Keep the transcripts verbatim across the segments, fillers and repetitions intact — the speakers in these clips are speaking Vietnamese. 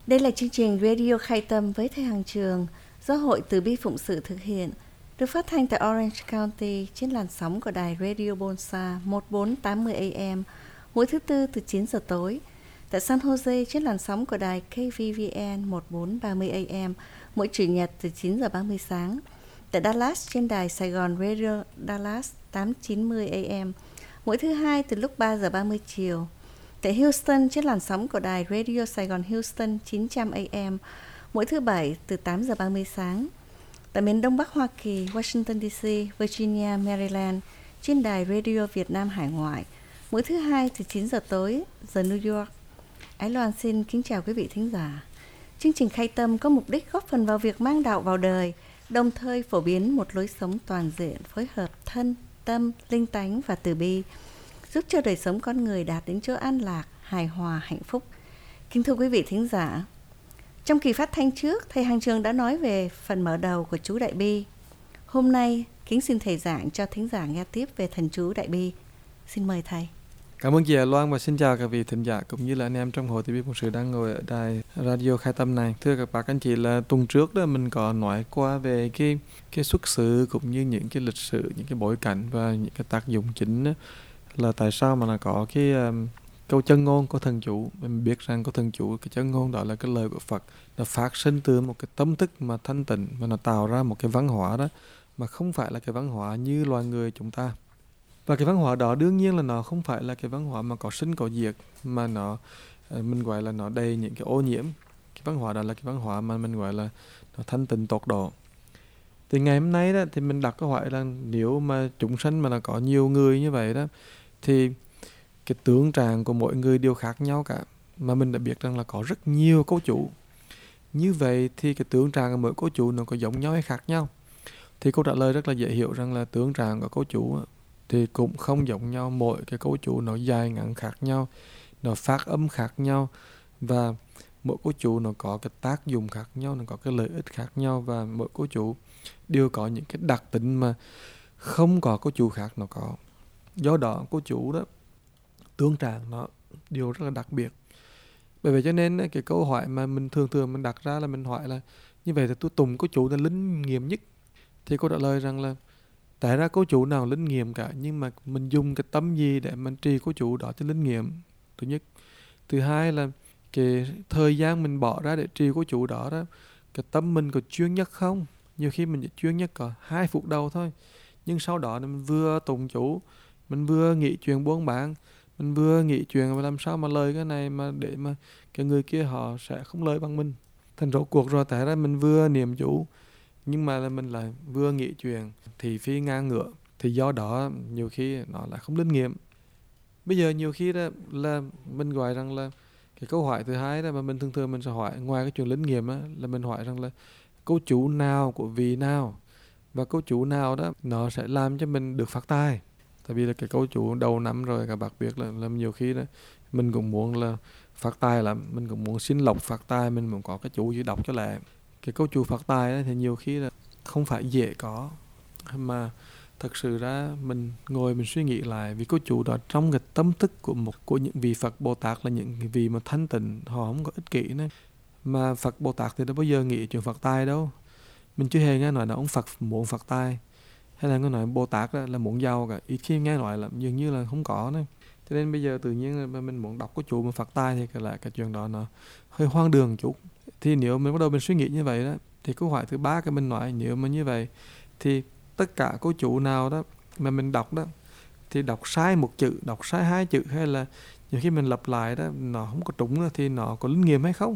Đây là chương trình Radio Khai Tâm với Thầy Hằng Trường do Hội Từ Bi Phụng Sự thực hiện, được phát thanh tại Orange County trên làn sóng của đài Radio Bonsa một bốn tám mươi A M mỗi thứ Tư từ chín giờ tối, tại San Jose trên làn sóng của đài K V V N một bốn ba mươi A M mỗi Chủ nhật từ chín giờ ba mươi sáng, tại Dallas trên đài Sài Gòn Radio Dallas tám chín mươi A M mỗi thứ Hai từ lúc ba giờ ba mươi chiều, tại Houston trên làn sóng của đài Radio Sài Gòn Houston chín trăm A M mỗi thứ Bảy từ tám giờ ba mươi sáng, tại miền Đông Bắc Hoa Kỳ, Washington D C, Virginia, Maryland trên đài Radio Việt Nam Hải Ngoại mỗi thứ Hai từ chín giờ tối giờ New York. Ái Loan xin kính chào quý vị thính giả. Chương trình Khai Tâm có mục đích góp phần vào việc mang đạo vào đời, đồng thời phổ biến một lối sống toàn diện, phối hợp thân, tâm, linh tánh và từ bi, giúp cho đời sống con người đạt đến chỗ an lạc, hài hòa, hạnh phúc. Kính thưa quý vị thính giả, trong kỳ phát thanh trước, Thầy Hằng Trường đã nói về phần mở đầu của chú Đại Bi. Hôm nay, kính xin Thầy giảng cho thính giả nghe tiếp về thần chú Đại Bi. Xin mời Thầy. Cảm ơn chị Hà Loan và xin chào các vị thính giả cũng như là anh em trong Hội Từ Bi Phụng Sự đang ngồi ở đài Radio Khai Tâm này. Thưa các bạn anh chị, là tuần trước đó mình có nói qua về cái cái xuất xứ cũng như những cái lịch sử, những cái bối cảnh và những cái tác dụng chính đó, là tại sao mà là có cái um, câu chân ngôn của thần chủ. Mình biết rằng có thần chủ, cái chân ngôn đó là cái lời của Phật, nó phát sinh từ một cái tâm thức mà thanh tịnh, mà nó tạo ra một cái văn hóa đó mà không phải là cái văn hóa như loài người chúng ta. Và cái văn hóa đó đương nhiên là nó không phải là cái văn hóa mà có sinh có diệt, mà nó mình gọi là nó đầy những cái ô nhiễm. Cái văn hóa đó là cái văn hóa mà mình gọi là nó thanh tịnh tột độ. Thì ngày hôm nay đó thì mình đặt câu hỏi là nếu mà chúng sanh mà là có nhiều người như vậy đó, thì cái tướng trạng của mỗi người đều khác nhau cả. Mà mình đã biết rằng là có rất nhiều cấu chủ. Như vậy thì cái tướng trạng của mỗi cấu chủ nó có giống nhau hay khác nhau? Thì câu trả lời rất là dễ hiểu rằng là tướng trạng của cấu chủ thì cũng không giống nhau. Mỗi cái cấu chủ nó dài ngắn khác nhau, nó phát âm khác nhau, và mỗi cấu chủ nó có cái tác dụng khác nhau, nó có cái lợi ích khác nhau, và mỗi cấu chủ đều có những cái đặc tính mà không có cấu chủ khác nó có. Do đó cấu chủ đó, tướng trạng nó điều rất là đặc biệt. Bởi vậy cho nên cái câu hỏi mà mình thường thường mình đặt ra là mình hỏi là như vậy thì tôi tùng cấu chủ là linh nghiệm nhất. Thì câu trả lời rằng là tại ra cấu chủ nào linh nghiệm cả, nhưng mà mình dùng cái tâm gì để mình trì cấu chủ đó cho linh nghiệm, thứ nhất. Thứ hai là cái thời gian mình bỏ ra để trì cấu chủ đó đó, cái tâm mình có chuyên nhất không? Nhiều khi mình chỉ chuyên nhất có hai phút đầu thôi, nhưng sau đó mình vừa tụng chủ, mình vừa nghĩ chuyện buôn bán, mình vừa nghĩ chuyện làm sao mà lời cái này mà để mà cái người kia họ sẽ không lời bằng mình. Thành rốt cuộc rồi tại ra mình vừa niệm chủ, nhưng mà là mình lại vừa nghĩ chuyện thì phi ngang ngựa. Thì do đó nhiều khi nó lại không linh nghiệm. Bây giờ nhiều khi đó là mình gọi rằng là cái câu hỏi thứ hai đó mà mình thường thường mình sẽ hỏi, ngoài cái chuyện linh nghiệm đó, là mình hỏi rằng là cấu chủ nào của vị nào, và cấu chủ nào đó nó sẽ làm cho mình được phát tài. Tại vì là cái cấu chủ đầu năm rồi các bạn biết là, là nhiều khi đó mình cũng muốn là phát tài lắm, mình cũng muốn xin lộc phát tài, mình muốn có cái chủ gì đọc cho lẹ. Cái câu chủ phát tài đó, thì nhiều khi là không phải dễ có, mà thật sự ra mình ngồi mình suy nghĩ lại, vì câu chủ đó trong cái tâm thức của một của những vị Phật Bồ Tát là những vị mà thanh tịnh, họ không có ích kỷ nữa. Mà Phật Bồ Tát thì đâu bao giờ nghĩ chuyện phát tài đâu. Mình chưa hề nghe nói là ông Phật muốn phát tài, hay là nghe nói Bồ Tát là muốn giàu cả, ít khi nghe nói là dường như là không có nữa. Cho nên bây giờ tự nhiên là mình muốn đọc câu chủ mà phát tài thì cái lại cái chuyện đó nó hơi hoang đường chút. Thì nếu mình bắt đầu mình suy nghĩ như vậy đó, thì câu hỏi thứ ba cái mình nói, nếu mà như vậy thì tất cả câu chủ nào đó mà mình đọc đó, thì đọc sai một chữ, đọc sai hai chữ, hay là nhiều khi mình lặp lại đó nó không có trúng đó, thì nó có linh nghiệm hay không?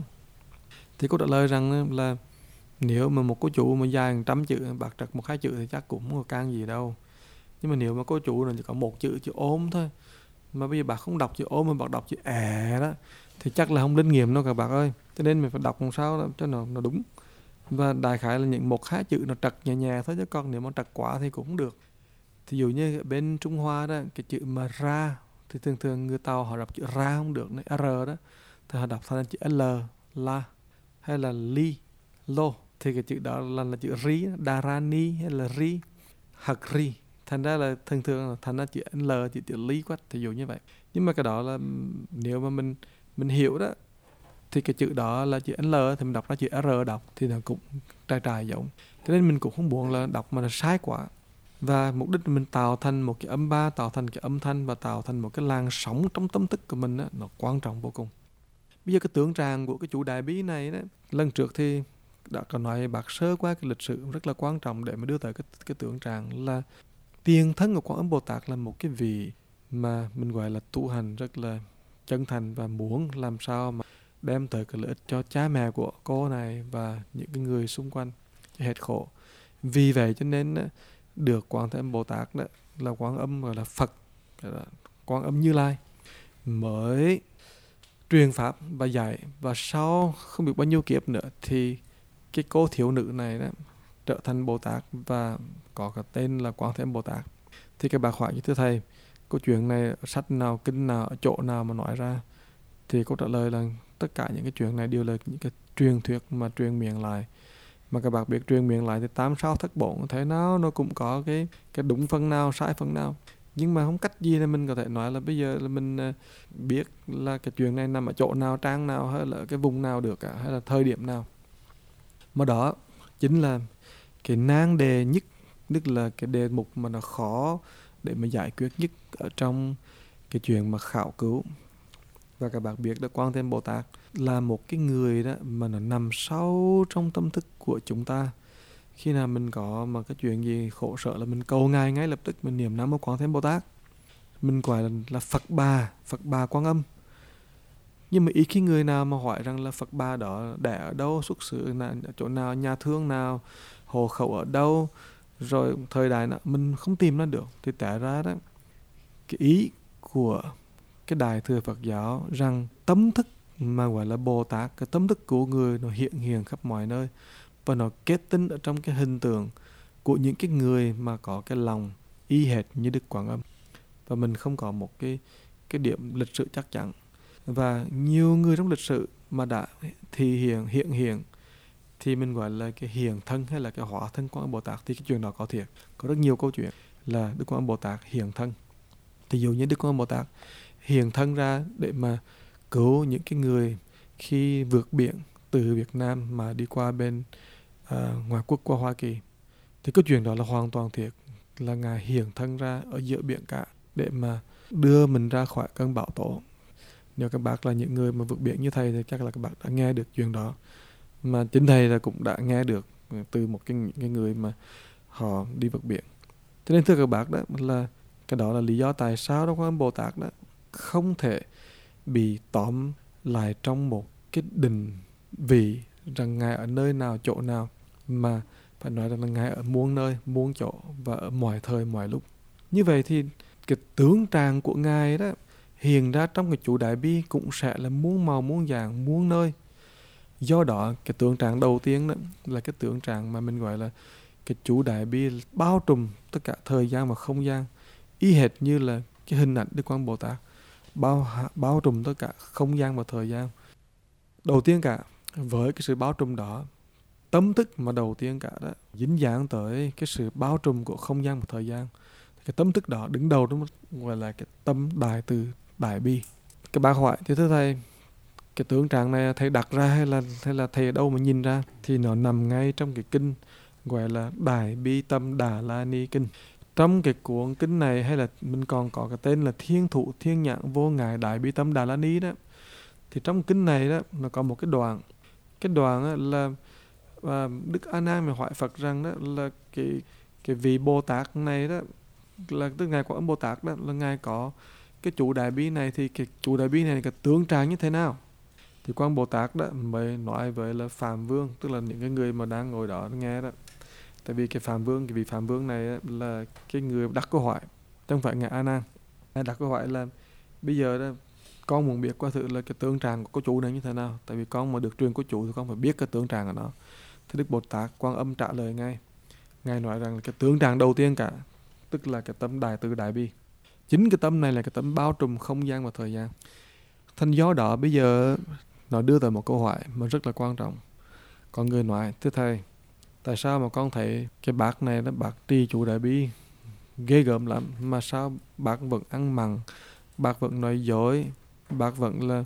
Thì câu trả lời rằng là nếu mà một câu chủ mà dài một trăm chữ, bạc trật một hai chữ thì chắc cũng không có can gì đâu. Nhưng mà nếu mà câu chủ là chỉ có một chữ, chữ ôm thôi, mà bây giờ bạn không đọc chữ ôm mà bạn đọc chữ ẻ đó, thì chắc là không linh nghiệm đâu các bạn ơi. Cho nên mình phải đọc làm sao đó cho nó, nó đúng. Và đại khái là những một hai chữ nó trật nhẹ nhẹ thôi, chứ còn nếu mà trật quá thì cũng không được. Thí dụ như bên Trung Hoa đó, cái chữ mà ra thì thường thường người Tàu họ đọc chữ ra không được, R đó thì họ đọc thành chữ L, la, hay là li, lô, thì cái chữ đó là, là chữ ri, darani hay là ri, hạc ri. Thành ra là thường thường là thành ra chữ L, chữ chữ lý quá, thí dụ như vậy. Nhưng mà cái đó là nếu mà mình mình hiểu đó, thì cái chữ đó là chữ L thì mình đọc ra chữ R đọc thì nó cũng trai trai giống. Cho nên mình cũng không muốn là đọc mà là sai quá. Và mục đích mình tạo thành một cái âm ba, tạo thành cái âm thanh và tạo thành một cái làn sóng trong tâm thức của mình đó, nó quan trọng vô cùng. Bây giờ cái tượng tràng của cái chủ đại bi này đó, lần trước thì đã có nói bạc sơ qua cái lịch sử rất là quan trọng để mà đưa tới cái, cái tượng tràng là tiền thân của Quan Âm Bồ Tát là một cái vị mà mình gọi là tu hành rất là chân thành và muốn làm sao mà đem tới cái lợi ích cho cha mẹ của cô này và những cái người xung quanh hết khổ. Vì vậy cho nên được Quan Thế Âm Bồ Tát đó là Quan Âm gọi là Phật, gọi là Quan Âm Như Lai mới truyền pháp và dạy, và sau không biết bao nhiêu kiếp nữa thì cái cô thiếu nữ này đó trở thành Bồ Tát và có cái tên là Quan Thế Âm Bồ Tát. Thì các bác hỏi như thưa thầy, câu chuyện này ở sách nào, kinh nào, ở chỗ nào mà nói ra? Thì câu trả lời là tất cả những cái chuyện này đều là những cái truyền thuyết mà truyền miệng lại. Mà các bác biết truyền miệng lại thì tám sao thất bổn, thế nào nó cũng có cái cái đúng phần nào, sai phần nào. Nhưng mà không cách gì là mình có thể nói là bây giờ là mình biết là cái chuyện này nằm ở chỗ nào, trang nào, hay là cái vùng nào được cả, hay là thời điểm nào. Mà đó chính là cái nan đề nhất, tức là cái đề mục mà nó khó để mà giải quyết nhất ở trong cái chuyện mà khảo cứu. Và các bạn biết là Quan Thế Âm Bồ Tát là một cái người đó mà nó nằm sâu trong tâm thức của chúng ta. Khi nào mình có mà cái chuyện gì khổ sở là mình cầu Ngài ngay lập tức, mình niệm Nam Mô Quan Thế Âm Bồ Tát. Mình gọi là, là Phật Bà, Phật Bà Quan Âm. Nhưng mà ít khi người nào mà hỏi rằng là Phật Bà đó đẻ ở đâu, xuất xứ ở chỗ nào, nhà thương nào, hộ khẩu ở đâu, rồi thời đại nào, mình không tìm ra được. Thì tại ra đó, cái ý của cái Đại Thừa Phật giáo rằng tâm thức mà gọi là Bồ Tát, cái tâm thức của người nó hiện hiện khắp mọi nơi và nó kết tinh ở trong cái hình tượng của những cái người mà có cái lòng y hệt như Đức Quảng Âm. Và mình không có một cái, cái điểm lịch sử chắc chắn. Và nhiều người trong lịch sử mà đã thì hiện hiện hiện thì mình gọi là cái hiện thân hay là cái hóa thân Quan Âm Bồ Tát, thì cái chuyện đó có thiệt. Có rất nhiều câu chuyện là Đức Quan Âm Bồ Tát hiện thân. Thì dụ như Đức Quan Âm Bồ Tát hiện thân ra để mà cứu những cái người khi vượt biển từ Việt Nam mà đi qua bên uh, ngoại quốc qua Hoa Kỳ, thì cái chuyện đó là hoàn toàn thiệt, là Ngài hiện thân ra ở giữa biển cả để mà đưa mình ra khỏi cơn bão tố. Nếu các bác là những người mà vượt biển như thầy thì chắc là các bác đã nghe được chuyện đó. Mà chính thầy là cũng đã nghe được từ một cái, cái người mà họ đi vượt biển. Cho nên thưa các bác đó là cái đó là lý do tại sao đó Quan Âm Bồ Tát đó không thể bị tóm lại trong một cái định vị rằng Ngài ở nơi nào, chỗ nào, mà phải nói rằng là Ngài ở muôn nơi, muôn chỗ và ở mọi thời, mọi lúc. Như vậy thì cái tướng tràng của Ngài đó hiện ra trong cái chủ Đại Bi cũng sẽ là muôn màu, muôn dạng, muôn nơi. Do đó cái tướng tràng đầu tiên đó là cái tướng tràng mà mình gọi là cái chủ Đại Bi bao trùm tất cả thời gian và không gian, y hệt như là cái hình ảnh Đức Quan Âm Bồ Tát bao, bao trùm tất cả không gian và thời gian. Đầu tiên cả, với cái sự bao trùm đó, tâm thức mà đầu tiên cả đó dính dáng tới cái sự bao trùm của không gian và thời gian, cái tâm thức đó đứng đầu đó gọi là cái tâm Đại Từ Đại Bi. Cái bác hỏi thì thưa thầy, cái tướng tràng này thầy đặt ra hay là, hay là thầy ở đâu mà nhìn ra? Thì nó nằm ngay trong cái kinh gọi là Đại Bi Tâm Đà La Ni Kinh. Trong cái cuốn kinh này, hay là mình còn có cái tên là Thiên Thụ Thiên Nhãn Vô Ngại Đại Bi Tâm Đà La Ni đó, thì trong kinh này đó nó có một cái đoạn, cái đoạn đó là và Đức A Nan mới hỏi Phật rằng đó là cái cái vị Bồ Tát này đó là tức Ngài Quan Âm Bồ Tát đó là Ngài có cái chủ Đại Bi này, thì cái chủ Đại Bi này cái tướng tràng như thế nào? Thì Quan Âm Bồ Tát đó mới nói với là Phạm Vương, tức là những cái người mà đang ngồi đó nghe đó. Tại vì cái Phạm Vương, cái vị Phạm Vương này là cái người đặt câu hỏi, không phải Ngài A Nan. Ngài đặt câu hỏi là bây giờ đó, con muốn biết qua thử là cái tướng tràng của cô chủ này như thế nào. Tại vì con mà được truyền cô chủ thì con phải biết cái tướng tràng của nó. Thì Đức Bồ Tát Quan Âm trả lời ngay. Ngài nói rằng là cái tướng tràng đầu tiên cả, tức là cái tâm Đại Từ Đại Bi. Chính cái tâm này là cái tâm bao trùm không gian và thời gian. Thành do đó bây giờ nó đưa tới một câu hỏi mà rất là quan trọng. Có người nói, thưa thầy, tại sao mà con thấy cái bác này nó bác trì chủ Đại Bi ghê gớm lắm, mà sao bác vẫn ăn mặn, bác vẫn nói dối, bác vẫn là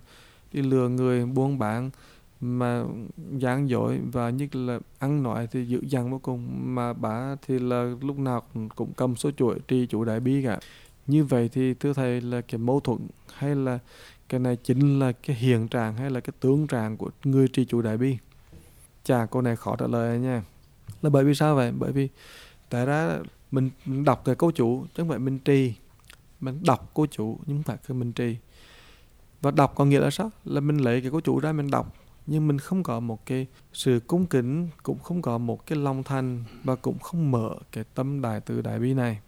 đi lừa người buôn bán mà gian dối, và nhất là ăn nói thì dữ dằn vô cùng, mà bà thì là lúc nào cũng cầm số chuỗi trì chủ đại bi cả. Như vậy thì thưa thầy là cái mâu thuẫn hay là cái này chính là cái hiện trạng hay là cái tướng trạng của người trì chủ đại bi? Chà, câu này khó trả lời nha. Là bởi vì sao vậy? Bởi vì tại ra mình đọc cái câu chủ chứ không phải mình trì. Mình đọc câu chủ nhưng không phải cái mình trì. Và đọc có nghĩa là sao? Là mình lấy cái câu chủ ra mình đọc, nhưng mình không có một cái sự cung kính, cũng không có một cái lòng thành, và cũng không mở cái tâm đại từ đại bi này.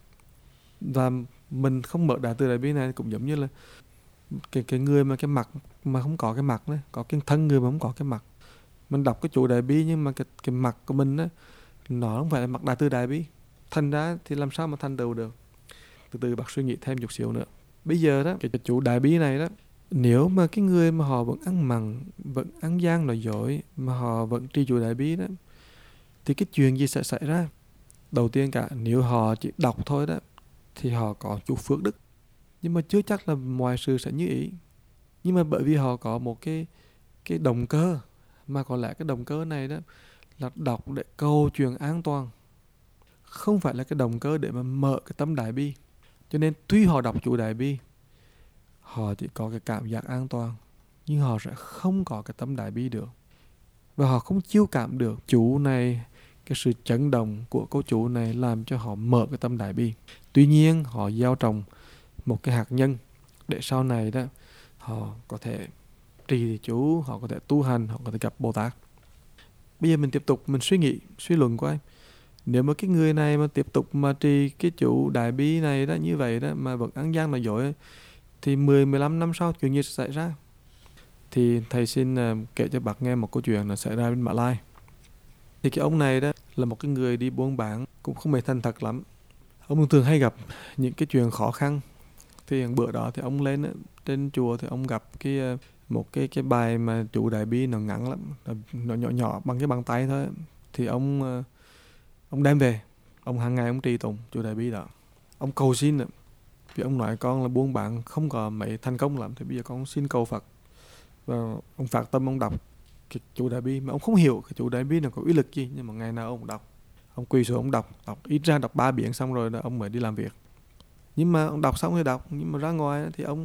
Và mình không mở đại từ đại bi này cũng giống như là cái, cái người mà cái mặt mà không có cái mặt đấy, có cái thân người mà không có cái mặt. Mình đọc cái chủ đại bi nhưng mà cái, cái mặt của mình á, nó không phải là mặt đại từ đại bi. Thành ra thì làm sao mà thành tựu được? Từ từ bác suy nghĩ thêm chút xíu nữa. Bây giờ đó, cái, cái chủ đại bi này đó, nếu mà cái người mà họ vẫn ăn mặn, vẫn ăn gian nói dối, mà họ vẫn trì chủ đại bi đó, thì cái chuyện gì sẽ xảy ra? Đầu tiên cả, nếu họ chỉ đọc thôi đó, thì họ có chút phước đức, nhưng mà chưa chắc là mọi sự sẽ như ý. Nhưng mà bởi vì họ có một cái cái động cơ, mà có lẽ cái động cơ này đó là đọc để cầu chuyện an toàn, không phải là cái động cơ để mà mở cái tâm đại bi. Cho nên tuy họ đọc chủ đại bi, họ chỉ có cái cảm giác an toàn, nhưng họ sẽ không có cái tâm đại bi được. Và họ không chiêu cảm được chủ này, cái sự chấn động của câu chủ này làm cho họ mở cái tâm đại bi. Tuy nhiên họ gieo trồng một cái hạt nhân để sau này đó họ có thể trì chú, họ có thể tu hành, họ có thể gặp Bồ Tát. Bây giờ mình tiếp tục mình suy nghĩ, suy luận của anh. Nếu mà cái người này mà tiếp tục mà trì cái chủ đại bi này đó như vậy đó, mà vẫn ăn gian nói dối, thì mười mười lăm năm sau chuyện gì sẽ xảy ra? Thì thầy xin uh, kể cho bác nghe một câu chuyện là xảy ra bên Mã Lai. Thì cái ông này đó là một cái người đi buôn bán, cũng không hề thành thật lắm. Ông thường hay gặp những cái chuyện khó khăn. Thì bữa đó thì ông lên trên chùa thì ông gặp cái uh, một cái cái bài mà chủ đại bi nó ngắn lắm, nó nhỏ nhỏ bằng cái bàn tay thôi. Thì ông uh, ông đem về, ông hàng ngày ông trì tụng chủ đại bi đó. Ông cầu xin, vì ông nói con là buôn bán không có mấy thành công lắm, thì bây giờ con xin cầu Phật. Và ông phát tâm ông đọc cái chủ đại bi, mà ông không hiểu cái chủ đại bi nó có uy lực gì, nhưng mà ngày nào ông đọc, ông quỳ xuống ông đọc, đọc ít ra đọc ba biển xong rồi đó ông mới đi làm việc. Nhưng mà ông đọc xong thì đọc, nhưng mà ra ngoài thì ông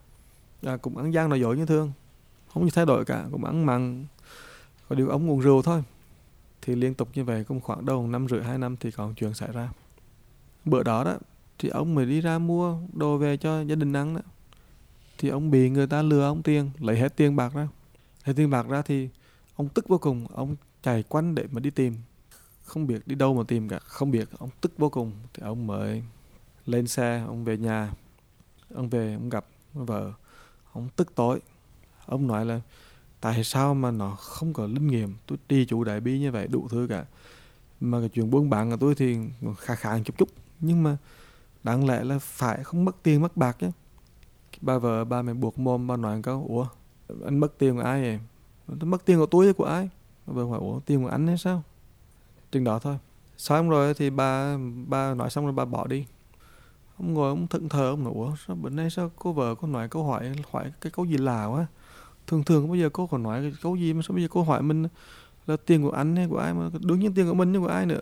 à, cũng ăn gian nói dối như thường, không như thay đổi cả, cũng ăn mặn, có điều ông uống rượu thôi. Thì liên tục như vậy cũng khoảng đầu năm rưỡi hai năm thì có chuyện xảy ra. Bữa đó đó thì ông mới đi ra mua đồ về cho gia đình ăn đó, thì ông bị người ta lừa ông tiền, lấy hết tiền bạc ra. Lấy tiền bạc ra thì ông tức vô cùng, ông chạy quanh để mà đi tìm, không biết đi đâu mà tìm cả, không biết, ông tức vô cùng. Thì ông mới lên xe, ông về nhà, ông về ông gặp vợ, ông tức tối. Ông nói là tại sao mà nó không có linh nghiệm, tôi trì chủ đại bi như vậy đủ thứ cả, mà cái chuyện buôn bán của tôi thì khá khá chút chút, nhưng mà đáng lẽ là phải không mất tiền mất bạc chứ. Bà vợ bà mẹ buộc mồm, bà nói một câu: ủa anh mất tiền của ai vậy? Tôi mất tiền của tôi hay của ai? Bà vợ hỏi: ủa tiền của anh hay sao? Chừng đó thôi. Xong rồi thì bà bà nói xong rồi bà bỏ đi. Ông ngồi ông thẫn thờ, ông nói: ủa sao bữa nay sao cô vợ cô nói câu hỏi hỏi cái câu gì lạ quá. Thường thường bây giờ cô còn nói cái câu gì mà sao bây giờ cô hỏi mình là tiền của anh hay của ai, mà đương nhiên tiền của mình chứ của ai nữa.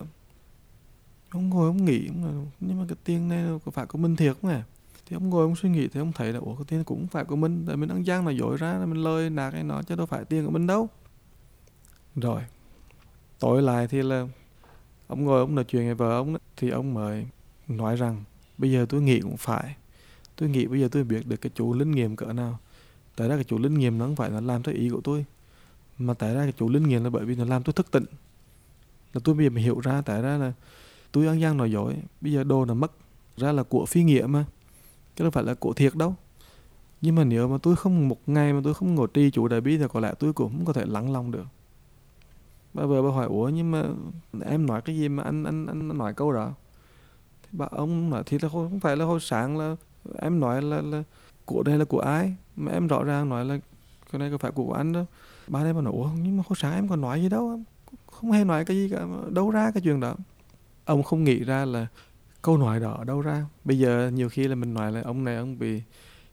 Ông ngồi ông nghĩ, ông nói, nhưng mà cái tiền này có phải của mình thiệt không à? Thì ông ngồi ông suy nghĩ thì ông thấy là ủa cái tiền cũng phải của mình, tại mình ăn gian là dối ra, là mình lời nạt cái nó chứ đâu phải tiền của mình đâu. Rồi tối lại thì là ông ngồi ông nói chuyện với vợ ông, thì ông mới nói rằng bây giờ tôi nghĩ cũng phải, tôi nghĩ bây giờ tôi biết được cái chủ linh nghiệm cỡ nào. Tại ra cái chủ linh nghiệm nó không phải là làm theo ý của tôi, mà tại ra cái chủ linh nghiệm là bởi vì nó làm tôi thức tỉnh. Là tôi bây giờ mới hiểu ra tại ra là tôi ăn gian nói dối, bây giờ đồ nó mất ra là của phi nghĩa mà, chứ đâu phải là của thiệt đâu. Nhưng mà nếu mà tôi không một ngày mà tôi không ngồi trì chủ đại bi thì có lẽ tôi cũng không có thể lắng lòng được. Bà vợ bà hỏi: ủa nhưng mà em nói cái gì mà anh anh anh nói câu đó? Thì bà ông nói: thì là không phải là hồi sáng là em nói là, là của đây là của ai, mà em rõ ràng nói là cái này có phải của anh đâu. Bà đây bà nói: ủa nhưng mà hồi sáng em còn nói gì đâu, không hề nói cái gì cả, đâu ra cái chuyện đó. Ông không nghĩ ra là câu nói đó ở đâu ra. Bây giờ nhiều khi là mình nói là ông này ông bị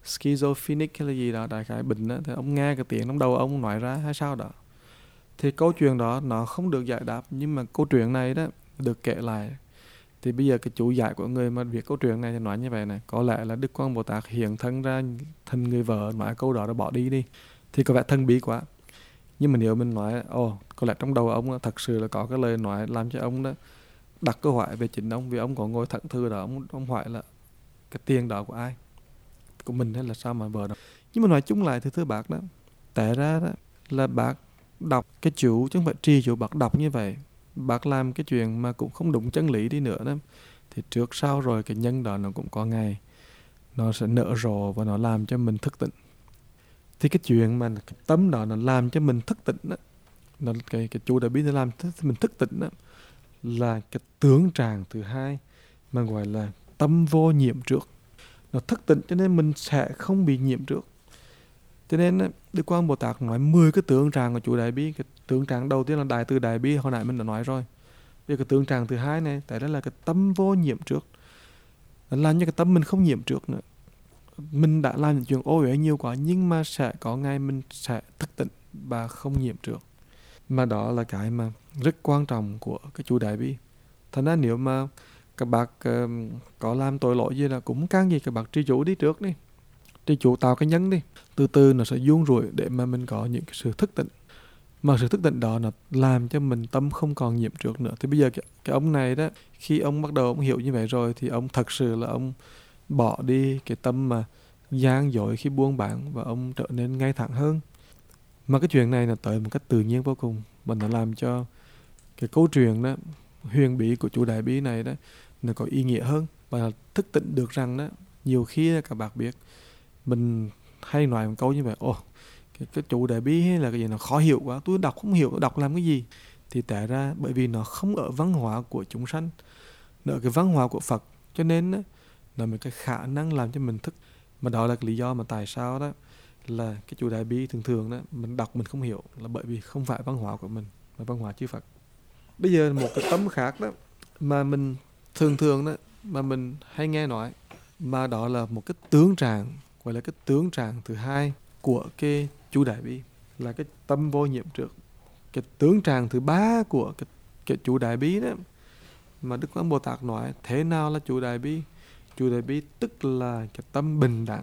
schizophrenic hay là gì đó, đại khái bệnh đó, thì ông nghe cái tiếng trong đầu ông nói ra hay sao đó. Thì câu chuyện đó nó không được giải đáp, nhưng mà câu chuyện này đó được kể lại. Thì bây giờ cái chủ giải của người mà viết câu chuyện này thì nói như vậy này: có lẽ là Đức Quang Bồ Tát hiện thân ra thân người vợ, nói câu đó rồi bỏ đi đi thì có vẻ thân bí quá. Nhưng mà nếu mình nói ồ oh, có lẽ trong đầu ông thật sự là có cái lời nói làm cho ông đó đặt câu hỏi về chính ông, vì ông có ngồi thẫn thờ đó, ông, ông hỏi là cái tiền đó của ai, của mình hay là sao mà vợ đó. Nhưng mà nói chung lại thì thưa bác đó, tại ra đó là bác đọc cái chủ chứ không phải trì chủ, bác đọc như vậy, bác làm cái chuyện mà cũng không đúng chân lý đi nữa đó, thì trước sau rồi cái nhân đó nó cũng có ngày nó sẽ nở rộ và nó làm cho mình thức tỉnh. Thì cái chuyện mà cái tâm đó nó làm cho mình thức tỉnh đó, nó cái cái chủ đại bi nó làm cho mình thức tỉnh đó, là cái tướng tràng thứ hai mà gọi là tâm vô nhiễm trước. Nó thức tỉnh cho nên mình sẽ không bị nhiễm trước. Cho nên Đức Quang Bồ Tát nói mười cái tướng tràng của chủ đại bi. Cái tướng tràng đầu tiên là đại từ đại bi, hồi nãy mình đã nói rồi. Bây giờ cái tướng tràng thứ hai này, tại đó là cái tâm vô nhiễm trước. Nó làm cho cái tâm mình không nhiễm trước nữa. Mình đã làm những chuyện ô uế nhiều quá, nhưng mà sẽ có ngày mình sẽ thức tỉnh và không nhiễm trước. Mà đó là cái mà rất quan trọng của cái chủ đại bi. Thành ra nếu mà các bác uh, có làm tội lỗi gì là cũng càng gì các bác tri chủ đi trước đi. Tri chủ tạo cái nhân đi. Từ từ nó sẽ vuông rủi để mà mình có những cái sự thức tỉnh. Mà sự thức tỉnh đó nó làm cho mình tâm không còn nhiễm trước nữa. Thì bây giờ cái, cái ông này đó, khi ông bắt đầu ông hiểu như vậy rồi thì ông thật sự là ông bỏ đi cái tâm mà gian dối khi buông bán và ông trở nên ngay thẳng hơn. Mà cái chuyện này là tới một cách tự nhiên vô cùng, mà nó làm cho cái câu chuyện đó huyền bí của chủ đại bi này đó nó có ý nghĩa hơn, và thức tỉnh được rằng đó nhiều khi các bạn biết mình hay nói một câu như vậy: ồ cái, cái chủ đại bi hay là cái gì nó khó hiểu quá, tôi đọc không hiểu, tôi đọc làm cái gì. Thì tại ra bởi vì nó không ở văn hóa của chúng sanh, nó ở cái văn hóa của Phật, cho nên đó, là một cái khả năng làm cho mình thức. Mà đó là cái lý do mà tại sao đó là cái chủ đại bi thường thường đó mình đọc mình không hiểu, là bởi vì không phải văn hóa của mình, mà văn hóa chư Phật. Bây giờ một cái tấm khác đó mà mình thường thường đó mà mình hay nghe nói, mà đó là một cái tướng tràng, gọi là cái tướng tràng thứ hai của cái chủ đại bi, là cái tâm vô nhiễm trước. Cái tướng tràng thứ ba của cái, cái chủ đại bi đó mà Đức Quang Bồ Tát nói thế nào là chủ đại bi. Chủ đại bi tức là cái tâm bình đẳng.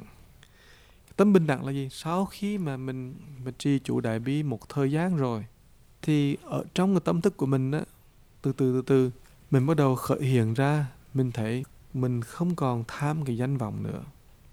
Cái tâm bình đẳng là gì? Sau khi mà mình, mình trì chủ đại bi một thời gian rồi, thì ở trong cái tâm thức của mình đó, từ từ từ từ mình bắt đầu khởi hiện ra, mình thấy mình không còn tham cái danh vọng nữa.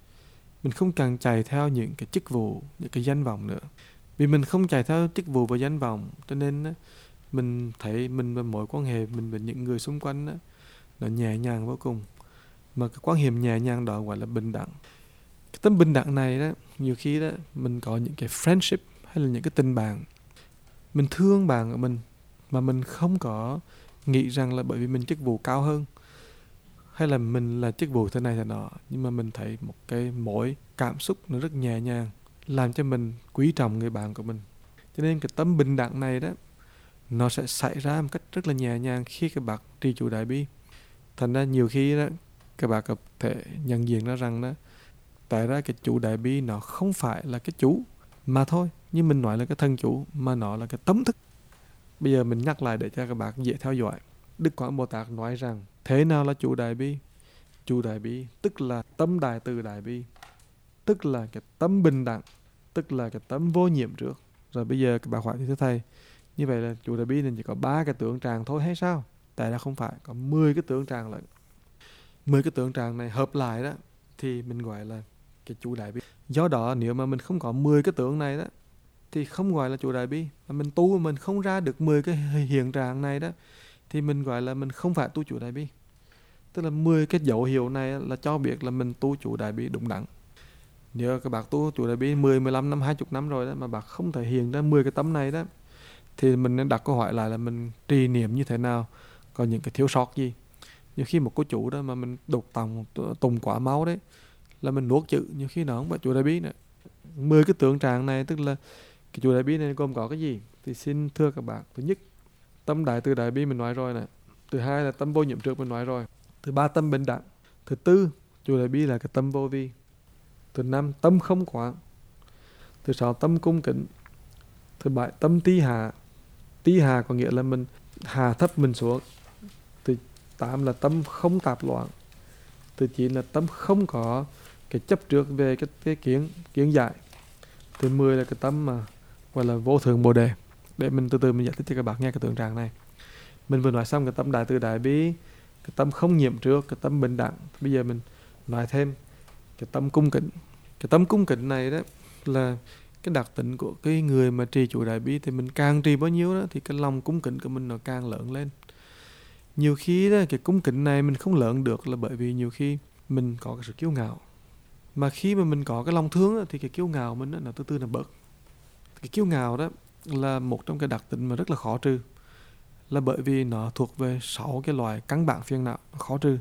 Mình không cần chạy theo những cái chức vụ, những cái danh vọng nữa. Vì mình không chạy theo chức vụ và danh vọng, cho nên đó, mình thấy mình và mối quan hệ mình với những người xung quanh đó, nó nhẹ nhàng vô cùng. Mà cái quan hệ nhẹ nhàng đó gọi là bình đẳng. Cái tâm bình đẳng này đó, nhiều khi đó mình có những cái friendship hay là những cái tình bạn, mình thương bạn của mình mà mình không có nghĩ rằng là bởi vì mình chức vụ cao hơn hay là mình là chức vụ thế này thế nọ, nhưng mà mình thấy một cái mối cảm xúc nó rất nhẹ nhàng làm cho mình quý trọng người bạn của mình. Cho nên cái tâm bình đẳng này đó nó sẽ xảy ra một cách rất là nhẹ nhàng khi các bạn trì chủ đại bi. Thành ra nhiều khi đó các bạn có thể nhận diện ra rằng đó, tại ra cái chủ đại bi nó không phải là cái chủ mà thôi, nhưng mình nói là cái thân chủ, mà nó là cái tấm thức. Bây giờ mình nhắc lại để cho các bạn dễ theo dõi. Đức Quang Bồ Tát nói rằng thế nào là chủ đại bi? Chủ đại bi tức là tâm đại từ đại bi, tức là cái tâm bình đẳng, tức là cái tâm vô nhiễm trước. Rồi bây giờ các bạn hỏi thì thưa thầy, như vậy là chủ đại bi nên chỉ có ba cái tướng tràng thôi hay sao? Tại ra không phải, có mười cái tướng tràng lận. mười cái tướng tràng này hợp lại đó thì mình gọi là cái chủ đại bi. Do đó nếu mà mình không có mười cái tướng này đó thì không gọi là chủ đại bi. Mà mình tu mà mình không ra được mười cái hiện trạng này đó thì mình gọi là mình không phải tu chủ đại bi. Tức là mười cái dấu hiệu này là cho biết là mình tu chủ đại bi đúng đắn. Nếu các bạn tu chủ đại bi mười, mười lăm năm, hai mươi năm rồi đó mà bạn không thể hiện ra mười cái tấm này đó thì mình nên đặt câu hỏi lại là mình trì niệm như thế nào, có những cái thiếu sót gì. Nhiều khi một cô chủ đó mà mình đục tòng tùng quả máu đấy là mình nuốt chữ, nhiều khi nó không phải chủ đại bi nữa. Mười cái tượng trạng này tức là cái chủ đại bi này gồm có cái gì? Thì xin thưa các bạn, thứ nhất tâm đại từ đại bi mình nói rồi nè, thứ hai là tâm vô nhiễm trước mình nói rồi, thứ ba tâm bình đẳng, thứ tư chủ đại bi là cái tâm vô vi. Thứ năm, tâm không quán. Thứ sáu, tâm cung kính. Thứ bảy, tâm ti hạ. Ti hạ có nghĩa là mình hạ thấp mình xuống. Thứ tám là tâm không tạp loạn. Thứ chín là tâm không có cái chấp trước về cái, cái kiến, kiến giải. Thứ mười là cái tâm mà gọi là vô thượng bồ đề. Để mình từ từ mình giải thích cho các bạn nghe cái tượng trạng này. Mình vừa nói xong cái tâm đại từ đại bi, cái tâm không nhiễm trước, cái tâm bình đẳng. Bây giờ mình nói thêm cái tâm cung kính. Cái tâm cung kính này đó là cái đặc tính của cái người mà trì chủ đại bi. Thì mình càng trì bao nhiêu đó thì cái lòng cung kính của mình nó càng lớn lên. Nhiều khi đó cái cung kính này mình không lớn được là bởi vì nhiều khi mình có cái sự kiêu ngạo. Mà khi mà mình có cái lòng thương đó, thì cái kiêu ngạo mình đó, nó từ từ nó bớt. Cái kiêu ngạo đó là một trong cái đặc tính mà rất là khó trừ. Là bởi vì nó thuộc về sáu cái loại căn bản phiền não khó trừ.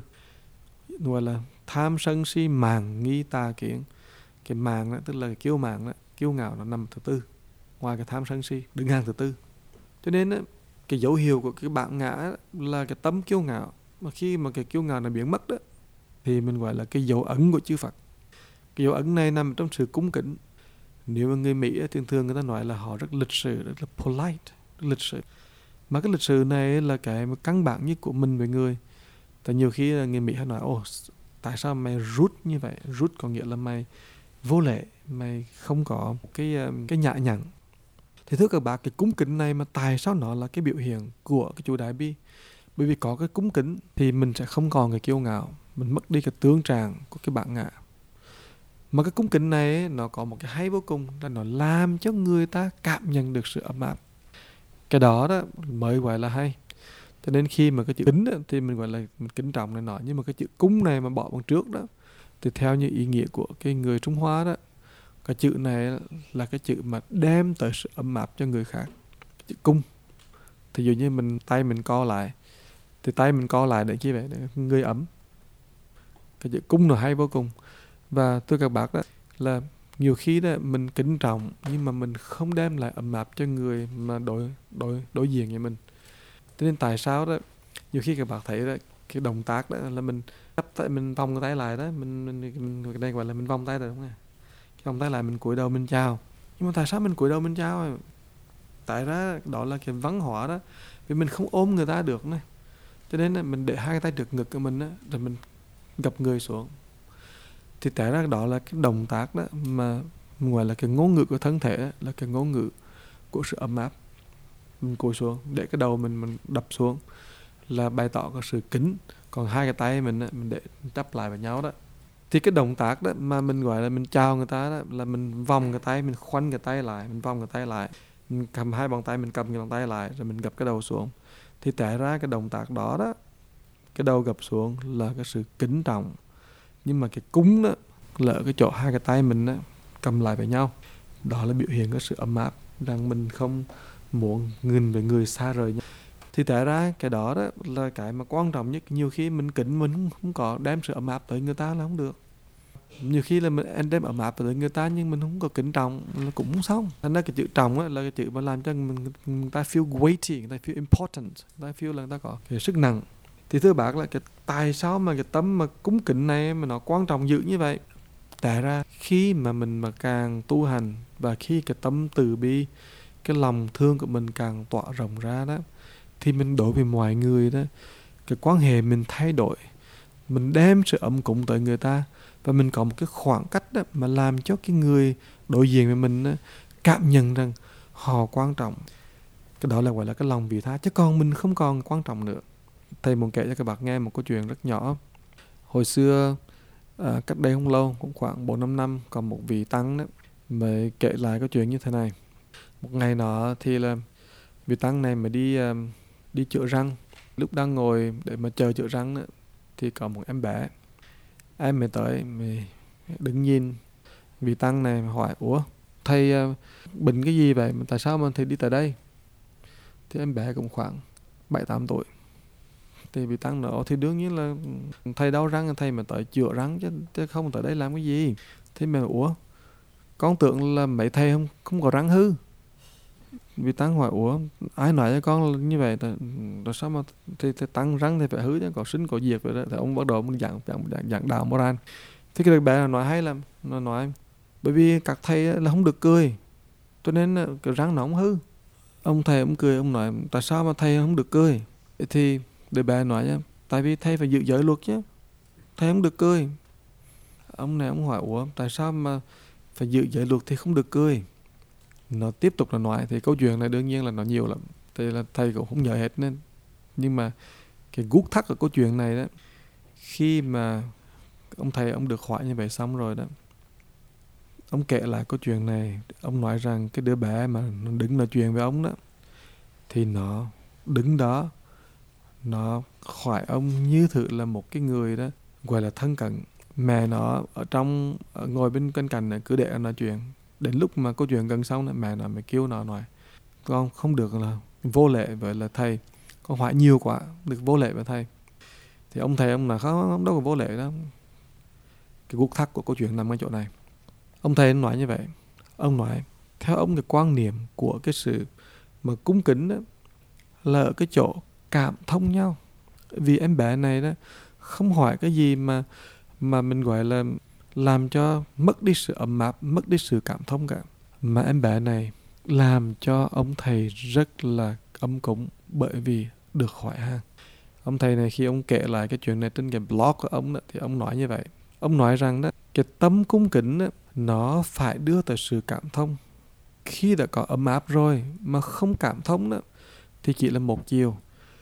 Gọi là tham sân si màng nghi tà kiến. Cái màng đó tức là cái kiêu màng đó, kiêu ngạo nó nằm thứ tư. Ngoài cái tham sân si đứng hàng thứ tư. Cho nên đó, cái dấu hiệu của cái bản ngã là cái tâm kiêu ngạo. Mà khi mà cái kiêu ngạo nó biến mất đó, thì mình gọi là cái dấu ấn của chư Phật. Cái dấu ấn này nằm trong sự cung kính. Nếu mà người Mỹ thường thường người ta nói là họ rất lịch sự, rất là polite, rất lịch sự. Mà cái lịch sự này là cái căn bản nhất của mình với người. Tại nhiều khi người Mỹ hay nói, ồ, tại sao mày rút như vậy? Rút có nghĩa là mày vô lễ, mày không có cái, cái nhã nhặn. Thì thưa các bạn, cái cung kính này mà tại sao nó là cái biểu hiện của cái chủ đại bi? Bởi vì có cái cung kính thì mình sẽ không còn cái kiêu ngạo, mình mất đi cái tướng trạng của cái bản ngã. Mà cái cung kính này ấy, nó có một cái hay vô cùng là nó làm cho người ta cảm nhận được sự ấm áp. Cái đó đó mới gọi là hay. Cho nên khi mà cái chữ kính đó, thì mình gọi là mình kính trọng này nọ. Nhưng mà cái chữ cung này mà bỏ bằng trước đó, thì theo như ý nghĩa của cái người Trung Hoa đó, cái chữ này là cái chữ mà đem tới sự ấm áp cho người khác. Cái chữ cung. Thì dụ như mình tay mình co lại, thì tay mình co lại để chi vậy? Để người ấm. Cái chữ cung nó hay vô cùng. Và thưa các bác đó là nhiều khi đó mình kính trọng nhưng mà mình không đem lại ấm áp cho người mà đối đối đối diện với mình. Cho nên tại sao đó nhiều khi các bạn thấy đó, cái động tác đó là mình tay, mình vòng cái tay lại đó, mình mình, mình đây gọi là mình vòng tay rồi đúng không? Cái vòng tay lại mình cúi đầu mình chào. Nhưng mà tại sao mình cúi đầu mình chào? Tại ra đó là cái văn hóa đó, vì mình không ôm người ta được này. Cho nên là mình để hai tay trước ngực của mình đó, rồi mình gập người xuống. Thì tại ra đó là cái động tác đó mà gọi là cái ngôn ngữ của thân thể đó, là cái ngôn ngữ của sự ấm áp. Mình cúi xuống để cái đầu mình mình đập xuống là bày tỏ cái sự kính. Còn hai cái tay mình mình để chắp lại với nhau đó. Thì cái động tác đó mà mình gọi là mình chào người ta đó, là mình vòng cái tay, mình khoanh cái tay lại, mình vòng cái tay lại, mình cầm hai bàn tay, mình cầm cái bàn tay lại, rồi mình gập cái đầu xuống. Thì tại ra cái động tác đó đó, cái đầu gập xuống là cái sự kính trọng. Nhưng mà cái cúng đó là ở cái chỗ hai cái tay mình đó, cầm lại với nhau. Đó là biểu hiện cái sự ấm áp, rằng mình không muốn nghìn với người xa rời nhau. Thì tại ra cái đó, đó là cái mà quan trọng nhất. Nhiều khi mình kính mình không, không có đem sự ấm áp tới người ta là không được. Nhiều khi là mình đem ấm áp tới người ta nhưng mình không có kính trọng là cũng không xong. Thành ra cái chữ trọng á, là cái chữ mà làm cho mình, người ta feel weighty, người ta feel important, người ta feel là người ta có cái sức nặng. Thì thưa bác là cái tại sao mà cái tâm mà cúng kính này mà nó quan trọng dữ như vậy? Tại ra khi mà mình mà càng tu hành và khi cái tâm từ bi, cái lòng thương của mình càng tỏa rộng ra đó, thì mình đối với mọi người đó, cái quan hệ mình thay đổi, mình đem sự ấm cúng tới người ta, và mình có một cái khoảng cách đó mà làm cho cái người đối diện với mình đó, cảm nhận rằng họ quan trọng. Cái đó là gọi là cái lòng vị tha, chứ còn mình không còn quan trọng nữa. Thầy muốn kể cho các bạn nghe một câu chuyện rất nhỏ. Hồi xưa à, cách đây không lâu, cũng khoảng bốn năm năm, còn một vị tăng đó mới kể lại câu chuyện như thế này. Một ngày nọ thì là vị tăng này mà đi uh, đi chữa răng. Lúc đang ngồi để mà chờ chữa răng đó, thì có một em bé. Em mới tới, mới đứng nhìn vị tăng này hỏi: ủa thầy uh, bệnh cái gì vậy mà tại sao mà thầy đi tới đây? Thì em bé cũng khoảng bảy tám tuổi. Thì vị tăng nói: thì đương nhiên là thầy đau răng, thầy mà tới chữa răng chứ, chứ không tới đây làm cái gì. Thế mà ủa con tưởng là mấy thầy không không có răng hư. Vị tăng hỏi: ủa ai nói cho con là như vậy? Rồi sao mà thì, thì tăng răng thì phải hư chứ, có sinh có diệt vậy đó. Thì ông bắt đầu giảng giảng giảng đạo Moran. Thì cái đứa bé nó nói hay lắm. Nó nói bởi vì các thầy là không được cười, cho nên cái răng nó không hư. Ông thầy ông cười, ông nói tại sao mà thầy không được cười? Thì đứa bé nói nha, tại vì thầy phải giữ giới luật chứ, thầy không được cười. Ông này ông hỏi ủa tại sao mà phải giữ giới luật thì không được cười? Nó tiếp tục là nói, thì câu chuyện này đương nhiên là nó nhiều lắm, thì là thầy cũng không nhớ hết nên. Nhưng mà cái gút thắt của câu chuyện này đó, khi mà ông thầy ông được hỏi như vậy xong rồi đó, ông kể lại câu chuyện này. Ông nói rằng cái đứa bé mà nó đứng nói chuyện với ông đó, thì nó đứng đó, nó hỏi ông như thử là một cái người đó gọi là thân cận. Mẹ nó ở trong ở ngồi bên bên cạnh này cứ để nó nói chuyện. Đến lúc mà câu chuyện gần xong này, mẹ nó mới kêu nó nói con không được là vô lễ với là thầy, con hỏi nhiều quá, được vô lễ với thầy. Thì ông thầy ông là không, không đâu có vô lễ đó. Cái gút thắt của câu chuyện nằm ở chỗ này. Ông thầy nói như vậy. Ông nói theo ông cái quan niệm của cái sự mà cung kính đó là ở cái chỗ cảm thông nhau. Vì em bé này đó không hỏi cái gì mà mà mình gọi là làm cho mất đi sự ấm áp, mất đi sự cảm thông cả. Mà em bé này làm cho ông thầy rất là ấm cúng bởi vì được hỏi han. Ông thầy này khi ông kể lại cái chuyện này trên cái blog của ông đó, thì ông nói như vậy. Ông nói rằng đó, cái tâm cung kính đó, nó phải đưa tới sự cảm thông. Khi đã có ấm áp rồi mà không cảm thông đó, thì chỉ là một chiều.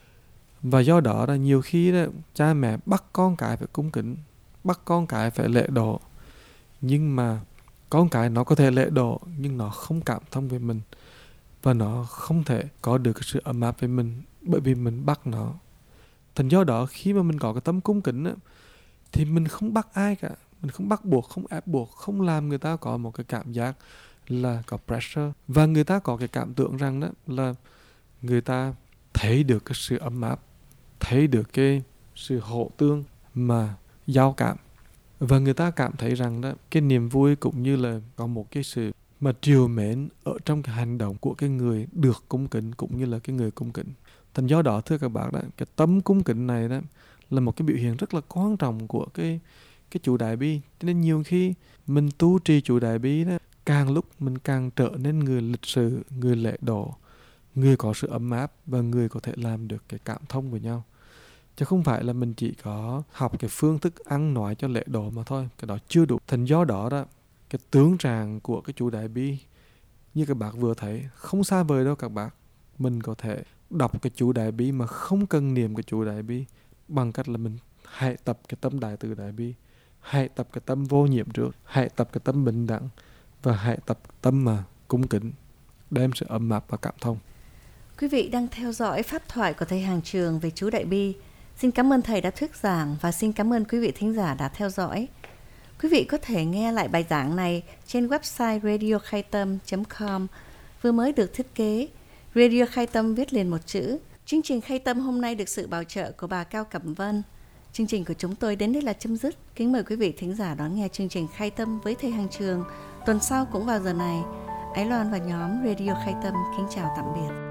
Và do đó là nhiều khi đó, cha mẹ bắt con cái phải cung kính, bắt con cái phải lễ độ. Nhưng mà con cái nó có thể lễ độ, nhưng nó không cảm thông với mình. Và nó không thể có được cái sự ấm áp với mình, bởi vì mình bắt nó. Thành do đó khi mà mình có cái tâm cung kính á, thì mình không bắt ai cả. Mình không bắt buộc, không ép buộc, không làm người ta có một cái cảm giác là có pressure. Và người ta có cái cảm tưởng rằng đó là người ta thấy được cái sự ấm áp, thấy được cái sự hỗ tương mà giao cảm. Và người ta cảm thấy rằng đó, cái niềm vui cũng như là có một cái sự mà trìu mến ở trong cái hành động của cái người được cung kính cũng như là cái người cung kính. Thành do đó thưa các bạn đó, cái tâm cung kính này đó là một cái biểu hiện rất là quan trọng của cái cái chủ đại bi. Cho nên nhiều khi mình tu trì chủ đại bi đó, càng lúc mình càng trở nên người lịch sự, người lễ độ, người có sự ấm áp và người có thể làm được cái cảm thông với nhau. Chứ không phải là mình chỉ có học cái phương thức ăn nói cho lễ độ mà thôi, cái đó chưa đủ. Thành do đó đó, cái tướng trạng của cái chủ đại bi như các bạn vừa thấy không xa vời đâu các bạn. Mình có thể đọc cái chủ đại bi mà không cần niệm cái chủ đại bi, bằng cách là mình hãy tập cái tâm đại từ đại bi, hãy tập cái tâm vô nhiễm trước, hãy tập cái tâm bình đẳng, và hãy tập tâm mà cung kính, đem sự ấm áp và cảm thông. Quý vị đang theo dõi pháp thoại của thầy Hàng Trường về chú Đại Bi. Xin cảm ơn thầy đã thuyết giảng và xin cảm ơn quý vị thính giả đã theo dõi. Quý vị có thể nghe lại bài giảng này trên website radio khai tâm chấm com vừa mới được thiết kế. Radio Khai Tâm viết liền một chữ. Chương trình Khai Tâm hôm nay được sự bảo trợ của bà Cao Cẩm Vân. Chương trình của chúng tôi đến đây là chấm dứt. Kính mời quý vị thính giả đón nghe chương trình Khai Tâm với thầy Hàng Trường tuần sau cũng vào giờ này. Ái Loan và nhóm Radio Khai Tâm kính chào tạm biệt.